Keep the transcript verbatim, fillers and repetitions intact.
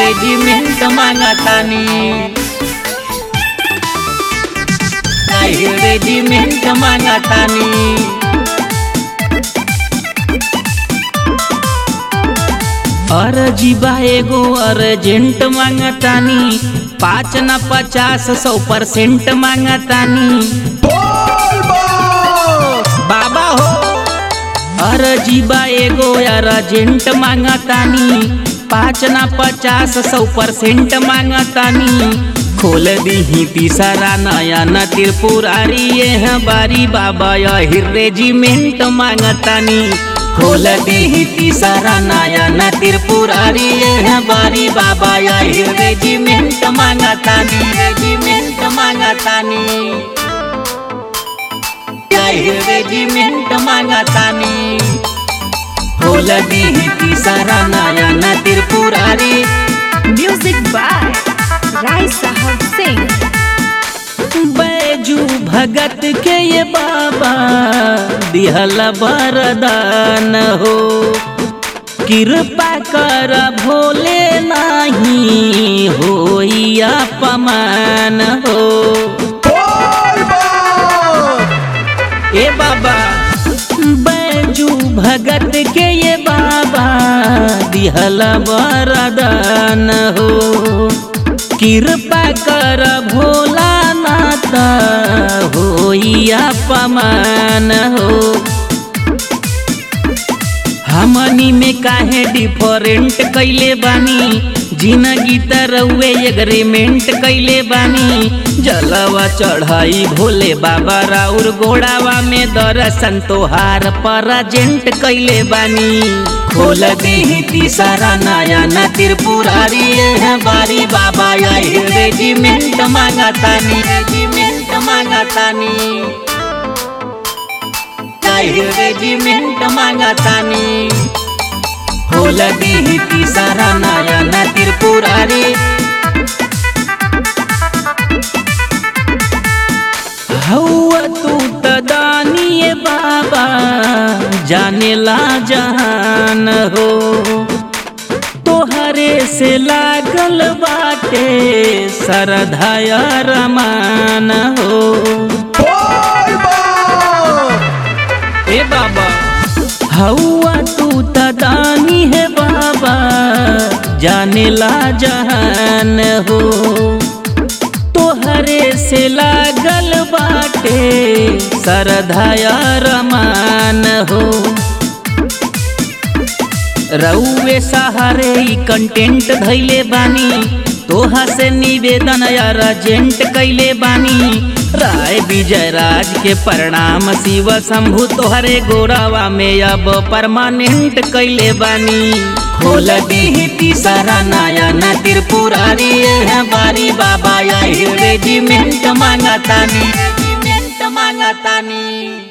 Regiment मांगतानी काहे regiment मांगतानी। अर्जीबा एगो अर्जेंट मांगतानी पाँच न पचास सौ परसेंट मांगतानी। बाबा हो अर्जीबा एगो अर्जेंट मांगतानी पाँच न पचास सौ परसेंट मांगतानी। खोल दी तीसरा नया न त्रिपुरारी ये बारी बाबा यही रेजिमेंट मांगतानी। खोल दी तीसरा नया न त्रिपुरारी ये बारी बाबा यही रेजिमेंट मांगतानी रेजिमेंट मांगतानी यही रेजिमेंट मांगतानी। खोल दी तीसरा नया न त्रिपुरारी। म्यूजिक बाय राय साहब सिंह। बैजू भगत के ये बाबा दिहल वरदान हो कृपा कर भोले नाही होई अपमान हो। ए बाबा बैजू भगत के ये बाबा दिहल वरदान हो कृपा कर भोला नाता होई अपमान हो। हमनी में काहे डिफरेंट कैले बानी जिंदगी तरवे एग्रीमेंट कैले बानी। जलवा चढ़ाई भोले बाबा राउर गोड़ावा में दर्शन तोहार प्रेजेंट कैले बानी। खोल दी तीसरा नया न त्रिपुरारी ये बारी बाबा यही रेजिमेंट मांगतानी रेजिमेंट मांगतानी यही रेजिमेंट मांगतानी। खोल दी तीसरा नया न त्रिपुरारी। हौआ तू तदानी ये बाबा जाने ला जहान हो तोहरे से लागल बाटे सरधाया रमान हो। ए बाबा हौआ तू तदानी है बाबा जाने ला जहान हो तोहरे से लागल बाटे सरधाया रमान हो। रउए सहारे ई कंटेंट धैले बानी तोहा से निवेदन अर्जेंट कैले बानी। राय विजय राज के प्रणाम शिव शंभु तोहरे गोरावा में अब परमानेंट कैले बानी। खोल दी तीसरा नया न त्रिपुरारी ये बारी बाबा यही रेजिमेंट मांगतानी रेजिमेंट मांगतानी।